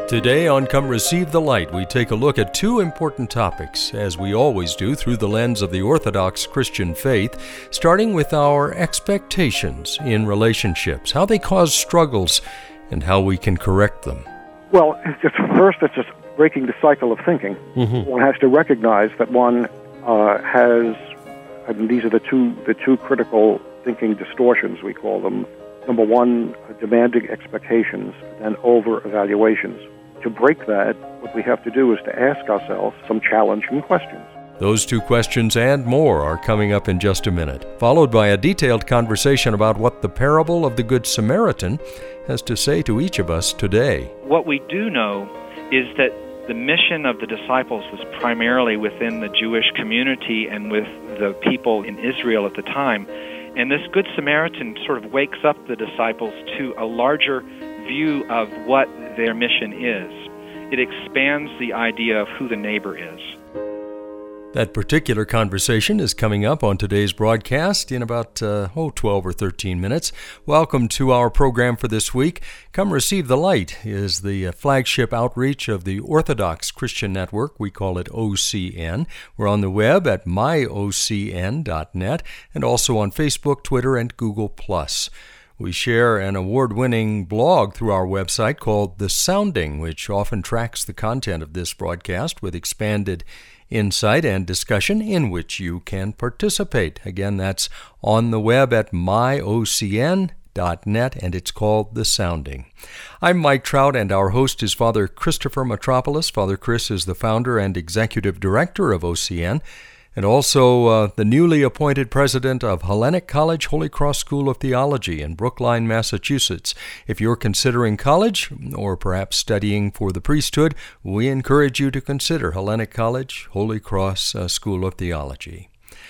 Today on Come Receive the Light, we take a look at two important topics, as we always do, through the lens of the Orthodox Christian faith, starting with our expectations in relationships, how they cause struggles, and how we can correct them. Well, it's just breaking the cycle of thinking. One has to recognize that one has, and these are the two critical thinking distortions, we call them. Number one, demanding expectations, and over-evaluations. To break that, what we have to do is to ask ourselves some challenging questions. Those two questions and more are coming up in just a minute, followed by a detailed conversation about what the parable of the Good Samaritan has to say to each of us today. What we do know is that the mission of the disciples was primarily within the Jewish community and with the people in Israel at the time. And this Good Samaritan sort of wakes up the disciples to a larger view of what their mission is. It expands the idea of who the neighbor is. That particular conversation is coming up on today's broadcast in about 12 or 13 minutes. Welcome to our program for this week. Come Receive the Light is the flagship outreach of the Orthodox Christian Network. We call it OCN. We're on the web at myocn.net and also on Facebook, Twitter, and Google+. We share an award-winning blog through our website called The Sounding, which often tracks the content of this broadcast with expanded insight and discussion in which you can participate. Again, that's on the web at myocn.net, and it's called The Sounding. I'm Mike Trout, and our host is Father Christopher Metropolis. Father Chris is the founder and executive director of OCN, and also the newly appointed president of Hellenic College Holy Cross School of Theology in Brookline, Massachusetts. If you're considering college or perhaps studying for the priesthood, we encourage you to consider Hellenic College Holy Cross School of Theology.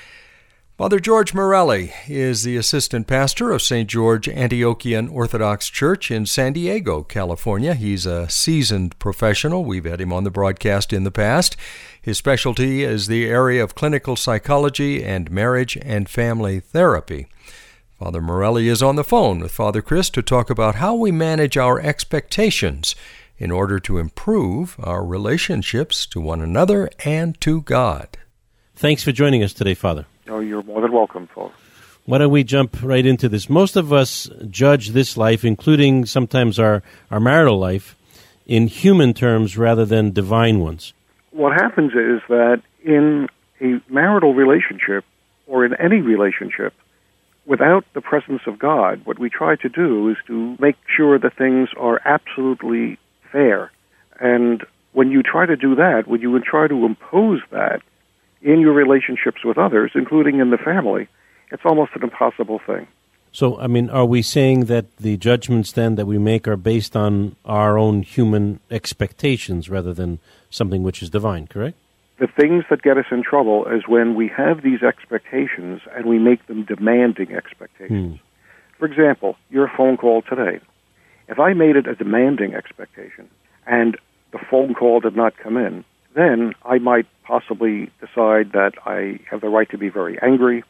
Father George Morelli is the assistant pastor of St. George Antiochian Orthodox Church in San Diego, California. He's a seasoned professional. We've had him on the broadcast in the past. His specialty is the area of clinical psychology and marriage and family therapy. Father Morelli is on the phone with Father Chris to talk about how we manage our expectations in order to improve our relationships to one another and to God. Thanks for joining us today, Father. Oh, you're more than welcome, folks. Why don't we jump right into this? Most of us judge this life, including sometimes our marital life, in human terms rather than divine ones. What happens is that in a marital relationship or in any relationship, without the presence of God, what we try to do is to make sure that things are absolutely fair. And when you try to do that, when you would try to impose that in your relationships with others, including in the family, it's almost an impossible thing. So, are we saying that the judgments then that we make are based on our own human expectations rather than something which is divine, correct? The things that get us in trouble is when we have these expectations and we make them demanding expectations. For example, your phone call today. If I made it a demanding expectation and the phone call did not come in, then I might possibly decide that I have the right to be very angry,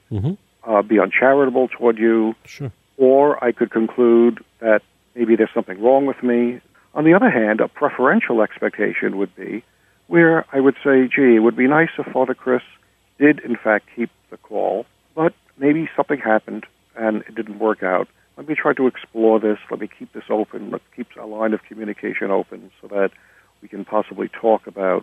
be uncharitable toward you, sure. Or I could conclude that maybe there's something wrong with me. On the other hand, a preferential expectation would be where I would say, gee, it would be nice if Father Chris did, in fact, keep the call, but maybe something happened and it didn't work out. Let me try to explore this. Let me keep this open. Let's keep a line of communication open so that we can possibly talk about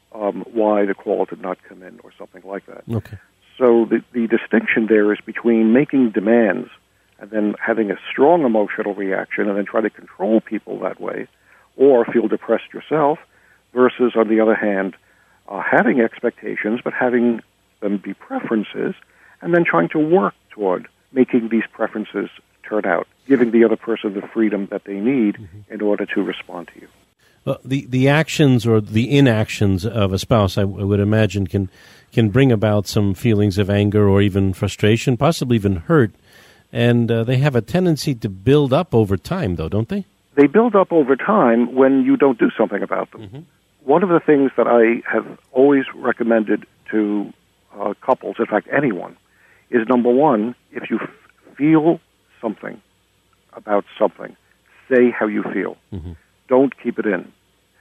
why the call did not come in or something like that. Okay. So the distinction there is between making demands and then having a strong emotional reaction and then try to control people that way or feel depressed yourself versus, on the other hand, having expectations but having them be preferences and then trying to work toward making these preferences turn out, giving the other person the freedom that they need in order to respond to you. Well, the actions or the inactions of a spouse, I would imagine, can bring about some feelings of anger or even frustration, possibly even hurt. And they have a tendency to build up over time, though, don't they? They build up over time when you don't do something about them. One of the things that I have always recommended to couples, in fact anyone, is number one, if you feel something about something, say how you feel. Don't keep it in.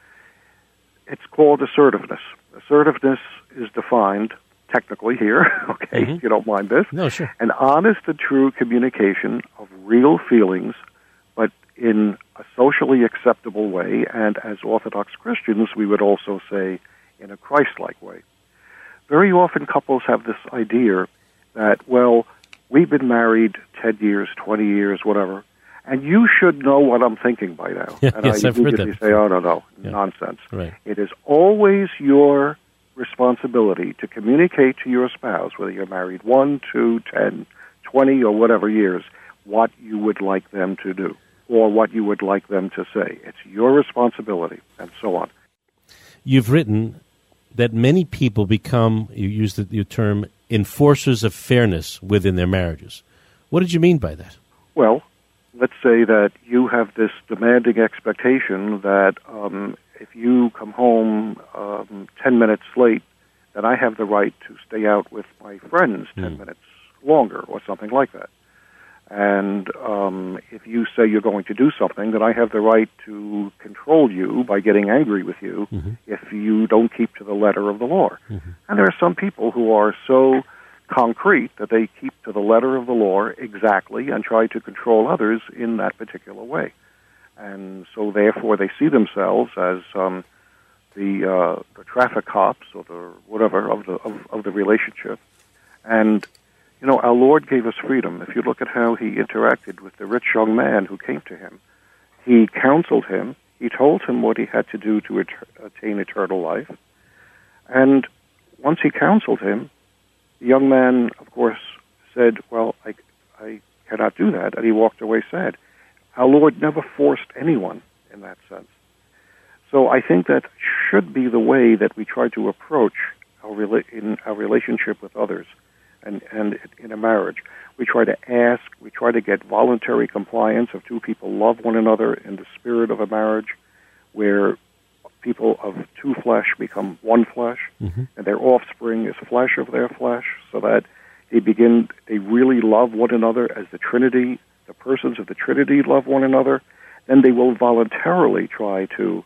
it's called assertiveness. Assertiveness is defined technically here, okay, if you don't mind this. No, sure. An honest and true communication of real feelings, but in a socially acceptable way, and as Orthodox Christians, we would also say in a Christ-like way. Very often couples have this idea that, well, we've been married 10 years, 20 years, whatever, and you should know what I'm thinking by now. Yeah, and yes, I I've heard immediately that. say, oh, no, Yeah. nonsense. Right. It is always your responsibility to communicate to your spouse, whether you're married 1, 2, 10, 20, or whatever years, what you would like them to do or what you would like them to say. It's your responsibility, and so on. You've written that many people become, you used your term, enforcers of fairness within their marriages. What did you mean by that? Well, let's say that you have this demanding expectation that if you come home 10 minutes late, then I have the right to stay out with my friends 10 minutes longer or something like that. And if you say you're going to do something, then I have the right to control you by getting angry with you if you don't keep to the letter of the law. And there are some people who are so concrete that they keep to the letter of the law exactly and try to control others in that particular way. And so therefore they see themselves as the traffic cops or the whatever of the relationship. And you know, our Lord gave us freedom. If you look at how he interacted with the rich young man who came to him, he counseled him. He told him what he had to do to attain eternal life. And once he counseled him, the young man, of course, said, well, I cannot do that. And he walked away sad. Our Lord never forced anyone in that sense. So I think that should be the way that we try to approach in our relationship with others. And in a marriage, we try to ask, we try to get voluntary compliance if two people love one another in the spirit of a marriage, where people of two flesh become one flesh, and their offspring is flesh of their flesh, so that they really love one another as the Trinity, the persons of the Trinity love one another. Then they will voluntarily try to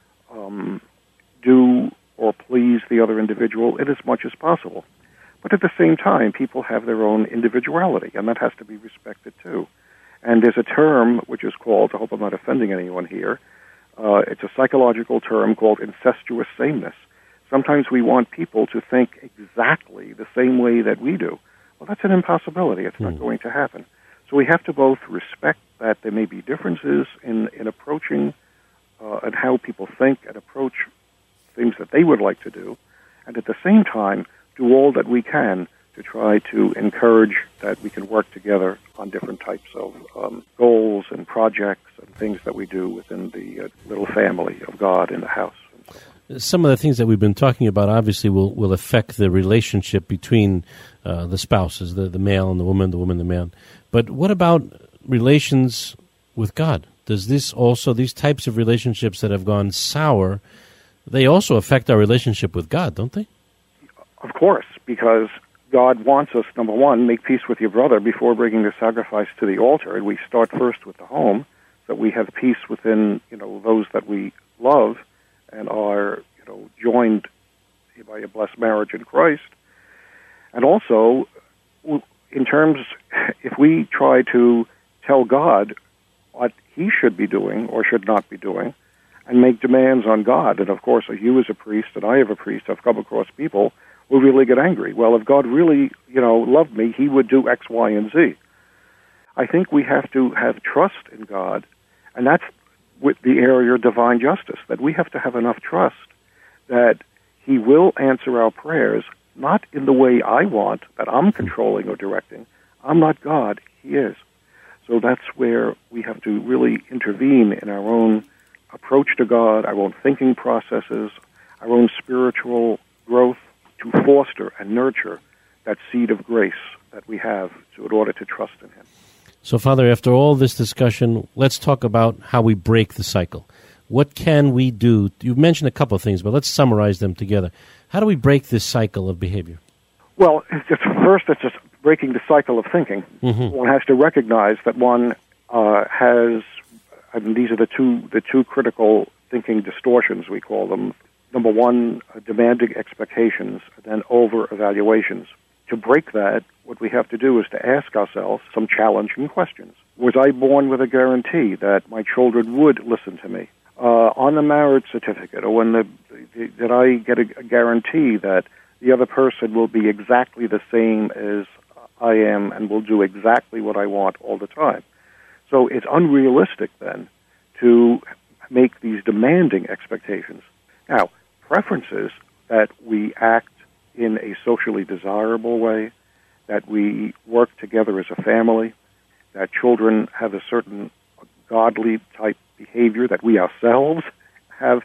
do or please the other individual in as much as possible. But at the same time, people have their own individuality, and that has to be respected too. And there's a term which is called, I hope I'm not offending anyone here, it's a psychological term called incestuous sameness. Sometimes we want people to think exactly the same way that we do. Well, that's an impossibility. It's not going to happen. So we have to both respect that there may be differences in approaching and how people think and approach things that they would like to do, and at the same time, do all that we can to try to encourage that we can work together on different types of goals and projects and things that we do within the little family of God in the house. Some of the things that we've been talking about obviously will affect the relationship between the spouses, the male and the woman, the man. But what about relations with God? Does this also, these types of relationships that have gone sour, they also affect our relationship with God, don't they? Of course, because God wants us, number one, make peace with your brother before bringing the sacrifice to the altar. And we start first with the home, so we have peace within, those that we love and are, joined by a blessed marriage in Christ. And also, in terms, if we try to tell God what he should be doing or should not be doing and make demands on God, and of course, you as a priest and I as a priest have come across people will really get angry. Well, if God really, loved me, he would do X, Y, and Z. I think we have to have trust in God, and that's with the area of divine justice, that we have to have enough trust that he will answer our prayers, not in the way I want, that I'm controlling or directing. I'm not God, he is. So that's where we have to really intervene in our own approach to God, our own thinking processes, our own spiritual growth, to foster and nurture that seed of grace that we have in order to trust in him. So, Father, after all this discussion, let's talk about how we break the cycle. What can we do? You've mentioned a couple of things, but let's summarize them together. How do we break this cycle of behavior? Well, first, it's just breaking the cycle of thinking. One has to recognize that one has, these are the two critical thinking distortions, we call them, number one, demanding expectations, then over-evaluations. To break that, what we have to do is to ask ourselves some challenging questions. Was I born with a guarantee that my children would listen to me? On the marriage certificate, or did I get a guarantee that the other person will be exactly the same as I am and will do exactly what I want all the time? So it's unrealistic then to make these demanding expectations. Now, preferences that we act in a socially desirable way, that we work together as a family, that children have a certain godly type behavior, that we ourselves have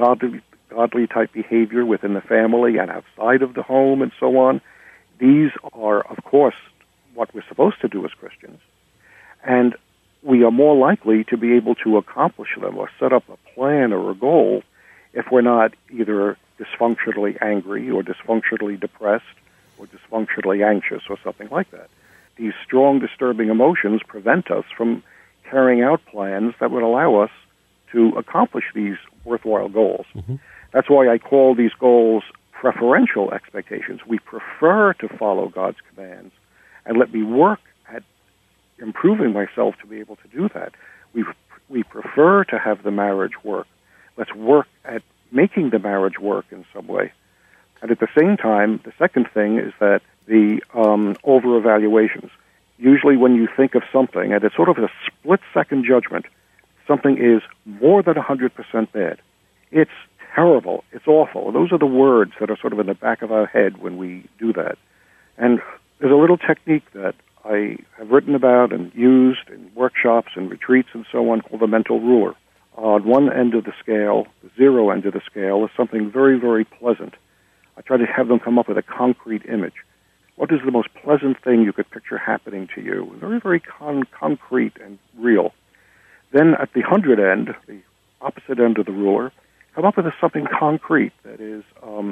godly type behavior within the family and outside of the home and so on. These are, of course, what we're supposed to do as Christians. And we are more likely to be able to accomplish them or set up a plan or a goal if we're not either dysfunctionally angry or dysfunctionally depressed or dysfunctionally anxious or something like that. These strong, disturbing emotions prevent us from carrying out plans that would allow us to accomplish these worthwhile goals. Mm-hmm. That's why I call these goals preferential expectations. We prefer to follow God's commands, and let me work at improving myself to be able to do that. We prefer to have the marriage work. Let's work at making the marriage work in some way. And at the same time, the second thing is that the over-evaluations. Usually when you think of something, and it's sort of a split-second judgment, something is more than 100% bad. It's terrible. It's awful. Those are the words that are sort of in the back of our head when we do that. And there's a little technique that I have written about and used in workshops and retreats and so on called the mental ruler. On one end of the scale, the zero end of the scale, is something very, very pleasant. I try to have them come up with a concrete image. What is the most pleasant thing you could picture happening to you? Very, very concrete and real. Then at the 100 end, the opposite end of the ruler, come up with something concrete that is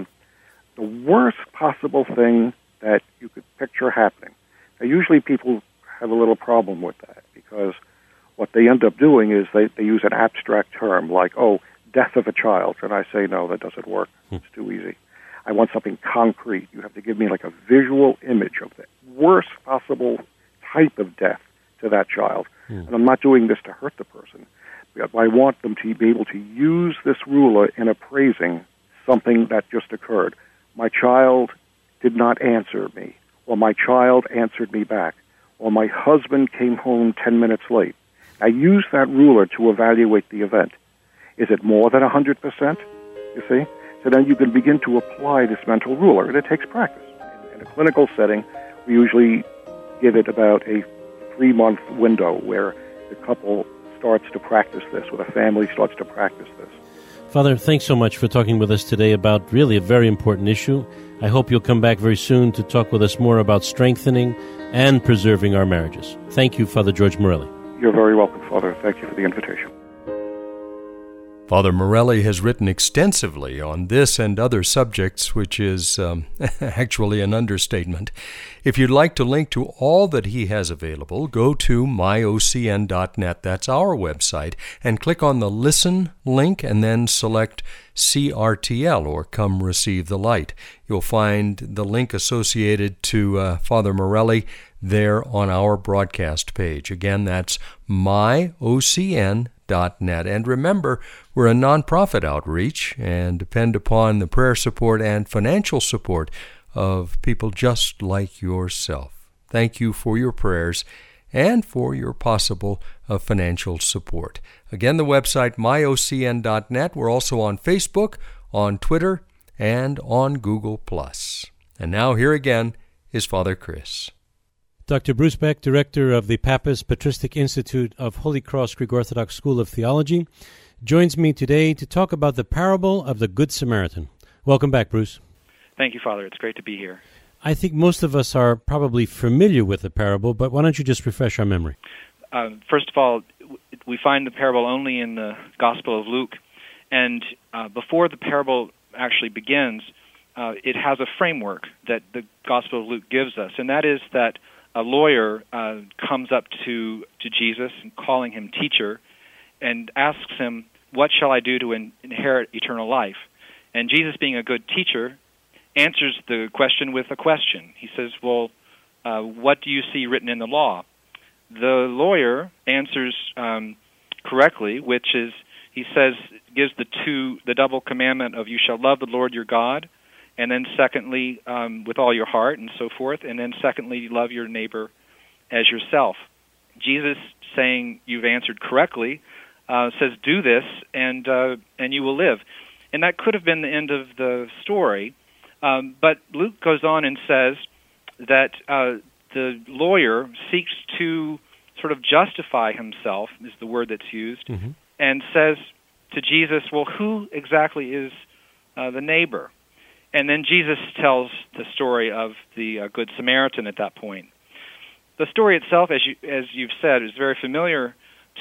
the worst possible thing that you could picture happening. Now, usually people have a little problem with that because what they end up doing is they use an abstract term like, death of a child. And I say, no, that doesn't work. It's too easy. I want something concrete. You have to give me like a visual image of the worst possible type of death to that child. And I'm not doing this to hurt the person. I want them to be able to use this ruler in appraising something that just occurred. My child did not answer me, or my child answered me back, or my husband came home 10 minutes late. I use that ruler to evaluate the event. Is it more than 100%? You see? So then you can begin to apply this mental ruler, and it takes practice. In a clinical setting, we usually give it about a 3-month window where the couple starts to practice this, or the family starts to practice this. Father, thanks so much for talking with us today about really a very important issue. I hope you'll come back very soon to talk with us more about strengthening and preserving our marriages. Thank you, Father George Morelli. You're very welcome, Father. Thank you for the invitation. Father Morelli has written extensively on this and other subjects, which is actually an understatement. If you'd like to link to all that he has available, go to myocn.net, that's our website, and click on the Listen link and then select CRTL, or Come Receive the Light. You'll find the link associated to Father Morelli there on our broadcast page. Again, that's myocn.net. And remember, we're a nonprofit outreach and depend upon the prayer support and financial support of people just like yourself. Thank you for your prayers and for your possible financial support. Again, the website myocn.net. We're also on Facebook, on Twitter, and on Google+. And now here again is Father Chris. Dr. Bruce Beck, Director of the Papist Patristic Institute of Holy Cross Greek Orthodox School of Theology, joins me today to talk about the parable of the Good Samaritan. Welcome back, Bruce. Thank you, Father. It's great to be here. I think most of us are probably familiar with the parable, but why don't you just refresh our memory? First of all, we find the parable only in the Gospel of Luke. And before the parable actually begins, it has a framework that the Gospel of Luke gives us, and that is that a lawyer comes up to Jesus, and calling him teacher, and asks him, "What shall I do to inherit eternal life?" And Jesus, being a good teacher, answers the question with a question. He says, well, what do you see written in the law? The lawyer answers correctly, which is, he says, gives the double commandment of you shall love the Lord your God, and then secondly, with all your heart and so forth, and then secondly, love your neighbor as yourself. Jesus, saying you've answered correctly, says, do this, and you will live. And that could have been the end of the story, but Luke goes on and says that the lawyer seeks to sort of justify himself, is the word that's used, and says to Jesus, well, who exactly is the neighbor? And then Jesus tells the story of the Good Samaritan at that point. The story itself, as you've said, is very familiar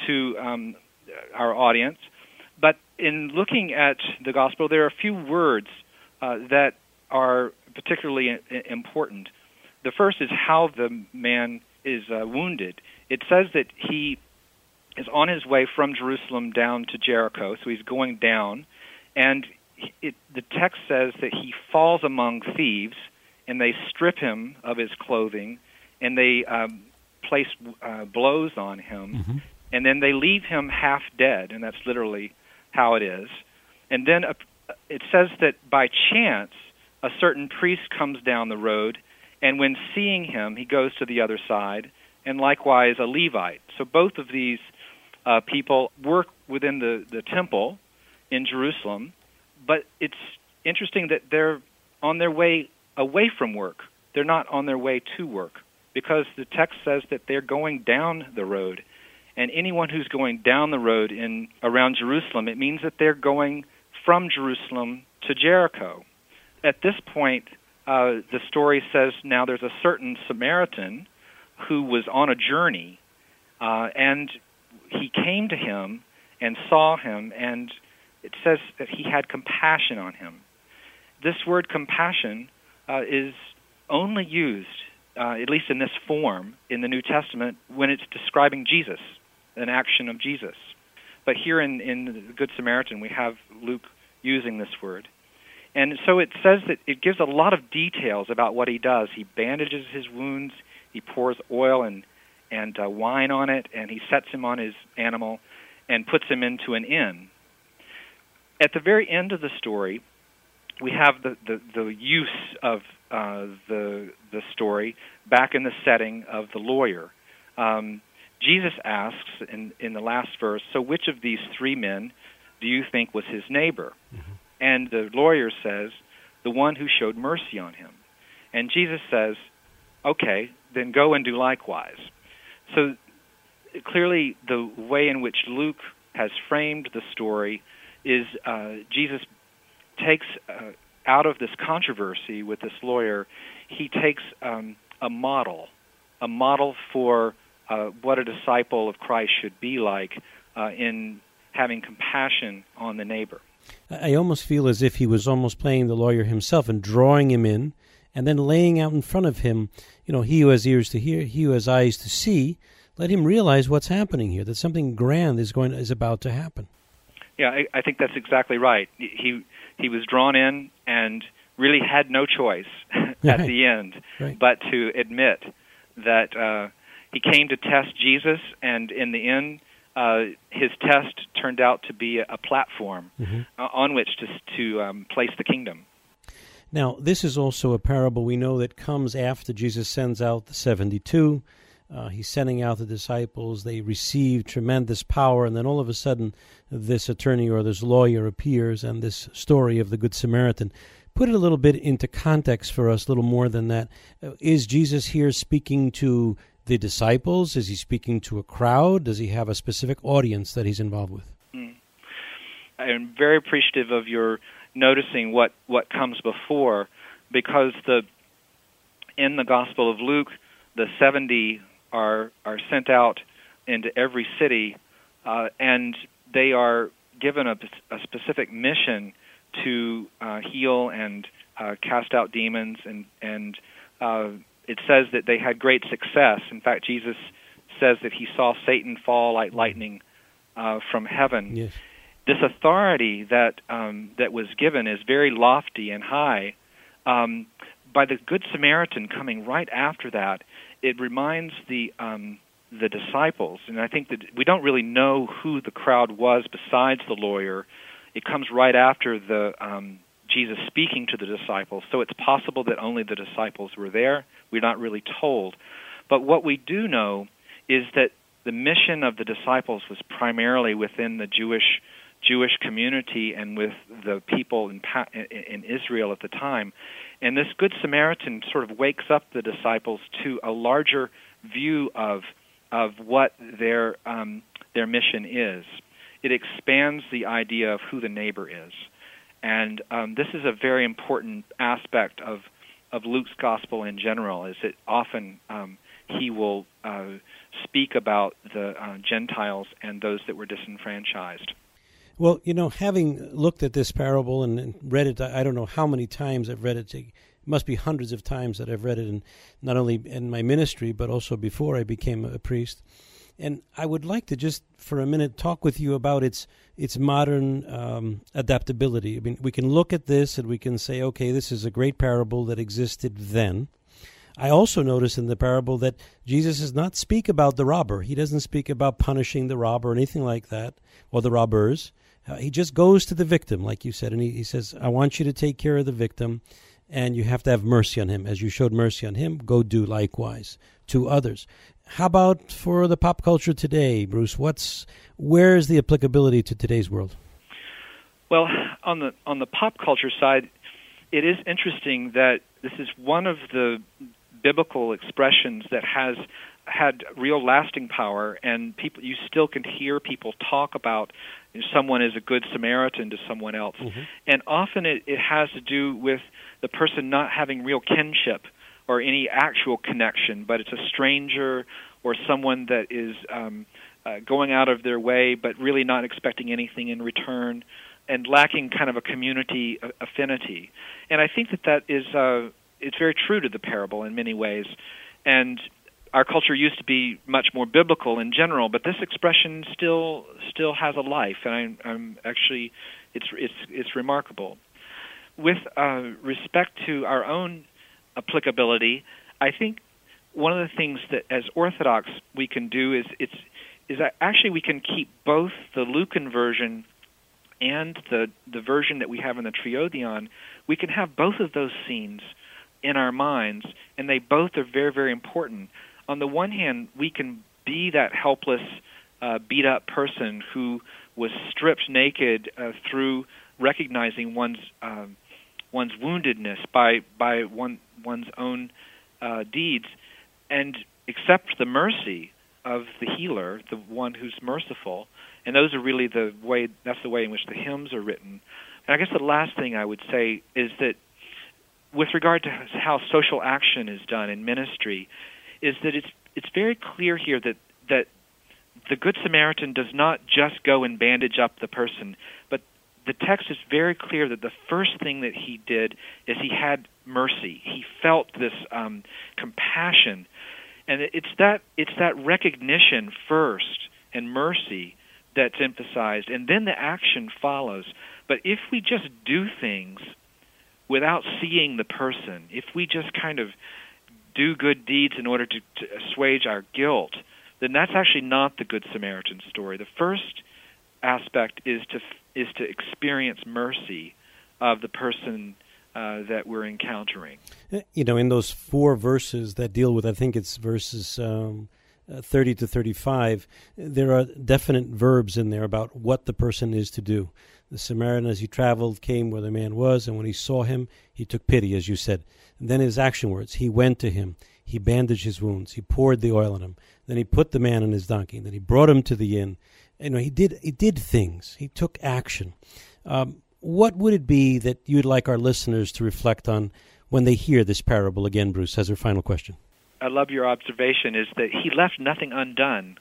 to our audience, but in looking at the gospel, there are a few words that are particularly important. The first is how the man is wounded. It says that he is on his way from Jerusalem down to Jericho, so he's going down, and the text says that he falls among thieves, and they strip him of his clothing, and they place blows on him, and then they leave him half dead, and that's literally how it is. And then it says that by chance, a certain priest comes down the road, and when seeing him, he goes to the other side, and likewise a Levite. So both of these people work within the temple in Jerusalem, but it's interesting that they're on their way away from work. They're not on their way to work, because the text says that they're going down the road. And anyone who's going down the road around Jerusalem, it means that they're going from Jerusalem to Jericho. At this point, the story says now there's a certain Samaritan who was on a journey, and he came to him and saw him, and it says that he had compassion on him. This word compassion is only used, at least in this form, in the New Testament when it's describing Jesus, an action of Jesus. But here in the Good Samaritan, we have Luke using this word. And so it says that it gives a lot of details about what he does. He bandages his wounds, he pours oil and wine on it, and he sets him on his animal and puts him into an inn. At the very end of the story, we have the use of the story back in the setting of the lawyer. Jesus asks in the last verse, so which of these three men do you think was his neighbor? And the lawyer says, the one who showed mercy on him. And Jesus says, okay, then go and do likewise. So clearly the way in which Luke has framed the story is Jesus takes out of this controversy with this lawyer, he takes a model for what a disciple of Christ should be like in having compassion on the neighbor. I almost feel as if he was almost playing the lawyer himself and drawing him in and then laying out in front of him, he who has ears to hear, he who has eyes to see, let him realize what's happening here, that something grand is about to happen. Yeah, I think that's exactly right. He was drawn in and really had no choice at the end but to admit that he came to test Jesus, and in the end, his test turned out to be a platform on which to place the kingdom. Now, this is also a parable we know that comes after Jesus sends out the 72. He's sending out the disciples. They receive tremendous power, and then all of a sudden, this attorney or this lawyer appears, and this story of the Good Samaritan. Put it a little bit into context for us, a little more than that. Is Jesus here speaking to the disciples? Is he speaking to a crowd? Does he have a specific audience that he's involved with? I'm very appreciative of your noticing what comes before, because in the Gospel of Luke, the 70 are sent out into every city, and they are given a specific mission to heal and cast out demons, and it says that they had great success. In fact, Jesus says that he saw Satan fall like lightning from heaven. Yes. this authority that was given is very lofty and high. By the Good Samaritan coming right after that, it reminds the disciples, and I think that we don't really know who the crowd was besides the lawyer. It comes right after the Jesus speaking to the disciples, so it's possible that only the disciples were there. We're not really told. But what we do know is that the mission of the disciples was primarily within the Jewish community and with the people in Israel at the time. And this Good Samaritan sort of wakes up the disciples to a larger view of what their mission is. It expands the idea of who the neighbor is. And this is a very important aspect of Luke's gospel in general, is that often he will speak about the Gentiles and those that were disenfranchised. Well, having looked at this parable and read it, I don't know how many times I've read it. It must be hundreds of times that I've read it, and not only in my ministry, but also before I became a priest. And I would like to just, for a minute, talk with you about its modern adaptability. I mean, we can look at this and we can say, okay, this is a great parable that existed then. I also notice in the parable that Jesus does not speak about the robber. He doesn't speak about punishing the robber or anything like that, or the robbers. He just goes to the victim, like you said, and he says, I want you to take care of the victim, and you have to have mercy on him. As you showed mercy on him, go do likewise to others. How about for the pop culture today, Bruce? Where is the applicability to today's world? Well, on the pop culture side, it is interesting that this is one of the biblical expressions that has had real lasting power, and you still can hear people talk about someone is a good Samaritan to someone else. Mm-hmm. And often it has to do with the person not having real kinship or any actual connection, but it's a stranger or someone that is going out of their way but really not expecting anything in return and lacking kind of a community affinity. And I think that is it's very true to the parable in many ways. And our culture used to be much more biblical in general, but this expression still has a life, and I'm actually it's remarkable. With respect to our own applicability, I think one of the things that as Orthodox we can do is that actually we can keep both the Lucan version and the version that we have in the Triodion. We can have both of those scenes in our minds, and they both are very, very important. On the one hand, we can be that helpless, beat-up person who was stripped naked through recognizing one's woundedness by one's own deeds, and accept the mercy of the healer, the one who's merciful. And those are really that's the way in which the hymns are written. And I guess the last thing I would say is that with regard to how social action is done in ministry, is that it's very clear here that the Good Samaritan does not just go and bandage up the person, but the text is very clear that the first thing that he did is he had mercy. He felt this compassion, and it's that recognition first and mercy that's emphasized, and then the action follows. But if we just do things without seeing the person, if we just kind of do good deeds in order to assuage our guilt, then that's actually not the Good Samaritan story. The first aspect is to experience mercy of the person that we're encountering. In those 4 verses that deal with, I think it's verses 30 to 35, there are definite verbs in there about what the person is to do. The Samaritan, as he traveled, came where the man was, and when he saw him, he took pity, as you said. And then his action words, he went to him, he bandaged his wounds, he poured the oil on him, then he put the man on his donkey, then he brought him to the inn. He did things. He took action. What would it be that you'd like our listeners to reflect on when they hear this parable? Again, Bruce, as our final question. I love your observation, is that he left nothing undone.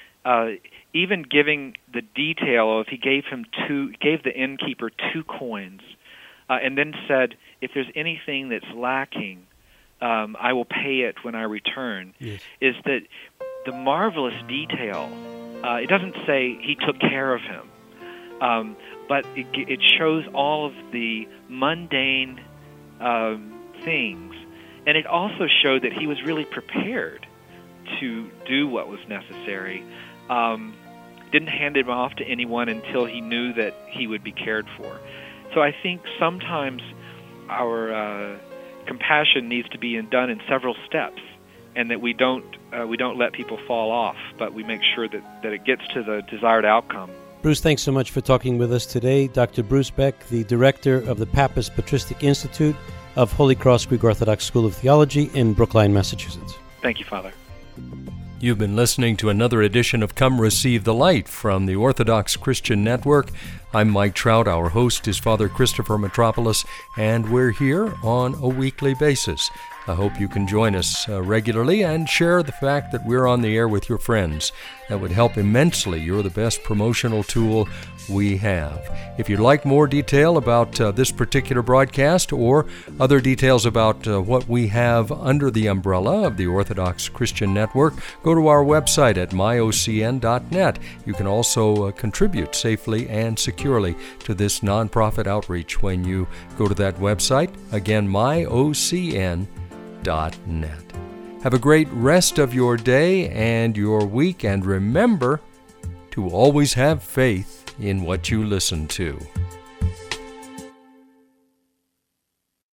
Even giving the detail of he gave the innkeeper 2 coins, and then said, if there's anything that's lacking, I will pay it when I return. Yes. Is that the marvelous detail? It doesn't say he took care of him, but it shows all of the mundane things. And it also showed that he was really prepared to do what was necessary. Didn't hand him off to anyone until he knew that he would be cared for. So I think sometimes our compassion needs to be done in several steps, and that we don't let people fall off, but we make sure that it gets to the desired outcome. Bruce, thanks so much for talking with us today. Dr. Bruce Beck, the director of the Papist Patristic Institute of Holy Cross Greek Orthodox School of Theology in Brookline, Massachusetts. Thank you, Father. You've been listening to another edition of Come Receive the Light from the Orthodox Christian Network. I'm Mike Trout. Our host is Father Christopher Metropolis, and we're here on a weekly basis. I hope you can join us regularly and share the fact that we're on the air with your friends. That would help immensely. You're the best promotional tool we have. If you'd like more detail about this particular broadcast or other details about what we have under the umbrella of the Orthodox Christian Network, go to our website at myocn.net. You can also contribute safely and securely to this nonprofit outreach when you go to that website. Again, myocn.net. Have a great rest of your day and your week, and remember to always have faith in what you listen to.